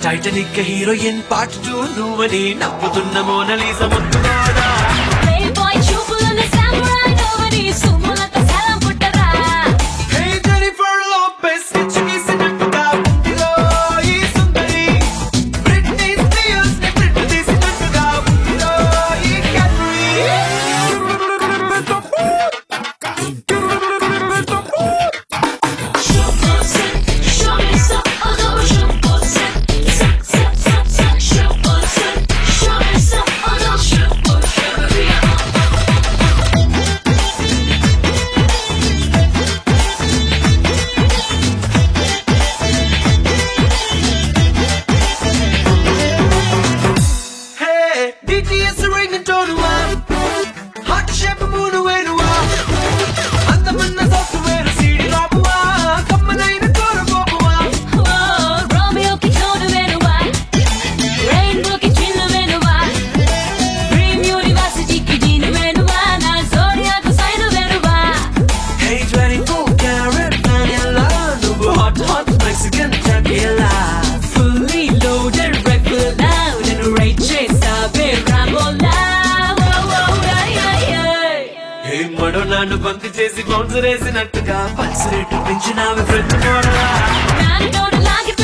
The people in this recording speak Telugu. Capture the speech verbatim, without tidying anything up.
టైటానిక్ హీరోయిన్ పార్ట్ టూ నువ్వని నవ్వుతున్న మోనలీసా ముద్దుగాడా ప్లే బాయ్ చూపులున్న సామురాయ్ నువ్వని సుమ్ములతో సలం పుట్టరా హే జెనిఫర్ లోపెస్ కిచ్కిసినట్టుగా ఉందిలో ఈ సుందరి బ్రిట్నీ స్పియర్స్ ని ప్రింట్ తీసినట్టుగా ఉందిలో ఈ క్యాటరీ D T S ringtone నువ్వా హార్ట్ షేప్ మూడు వేనువా అందమన్న సాఫ్ట్వేర్ సీడీ రాపువా కమ్మనైన కోరబోపువా ఓ రోమియోకి జోడు వేనువా రెయిన్బోకి చిన్ను వేనువా డ్రీమ్ యూనివర్సిటీకి డీన్ వేనువా నా జోడియాకు సైన్ వేనువా Hey twenty-four carat vanilla నువ్వు హాట్ హాట్ మెక్సికన్ టెంపియలా fully loaded regular now నేను రైట్ చేసావే రామోలా ఓ ఓ ay ay ay హే మడో నన్ను బంతి చేసి బౌన్సర్ వేసినట్టుగా పల్స్ రేటు పెంచినావి ఫ్రెండ్ మోడలా నాని నోడు లాగి